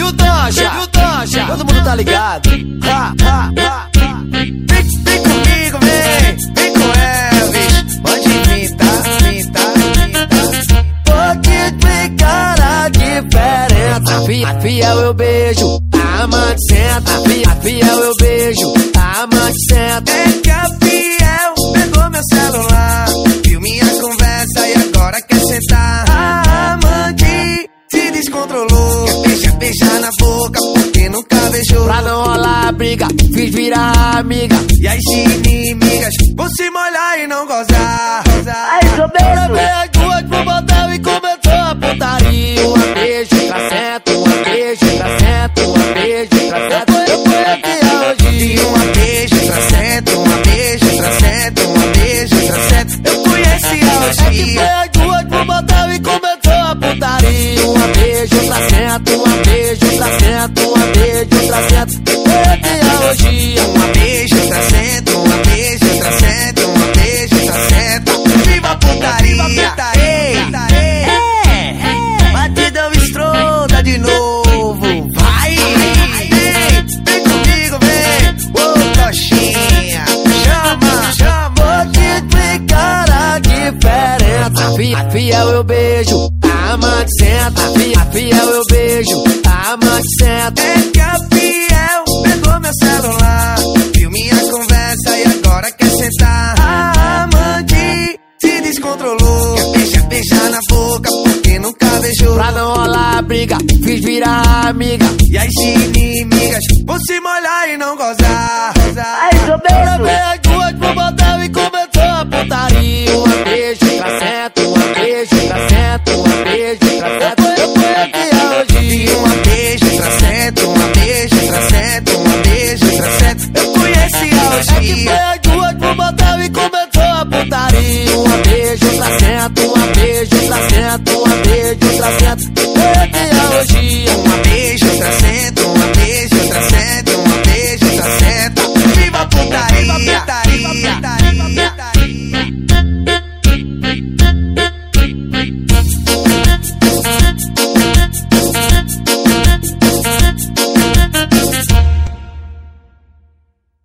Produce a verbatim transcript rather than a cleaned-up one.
viu Tocha, viu Tocha? Todo mundo tá ligado. Ha, ha, ha. Vem, vem comigo, vem, vem com Elvis. Pode vir, tá, vir, tá, vir, tá. Porque tem cara diferente. Fia, fiel eu beijo, a amante senta. Fia, fiel eu beijo, a amante senta. É que a fiel pegou meu celular, viu minha conversa e agora quer sentar. A amante se descontrolou, quer beijar, beijar na boca porque nunca beijou. Pra não rolar briga, fiz virar amiga. E as inimigas vão se molhar e não gozar. Ai, seu beijo. Levei as duas pro motel e começou a putaria. Uma beijo, outra senta, uma beijo, outra senta, uma beijo, outra senta. Eu conheci a E hoje. uma beijo, outra senta, uma beijo, outra senta, uma beijo, outra senta. Eu conheci a É que hoje. foi as duas pro motel e começou a putaria. Uma beijo, outra senta, uma beijo, outra senta, uma beijo, outra senta. Eu conheci a hoje. Uma beijo, outra senta, uma beijo, outra senta, uma beijo, outra senta. Viva a putaria! É, batidão estronda de novo. Vai! Vem, vem comigo, vem! Ô, Tochinha! Chama, chama! Porque tem cara diferente. Fia, fiel eu beijo, a amante senta. Fia, fiel eu beijo, a amante senta. É que a fiel pegou meu celular, viu minha conversa e agora quer sentar. A amante se descontrolou, quer beijar, beijar na boca porque nunca beijou. Pra não rolar briga, fiz virar amiga. E as inimigas vão se molhar e não gozar.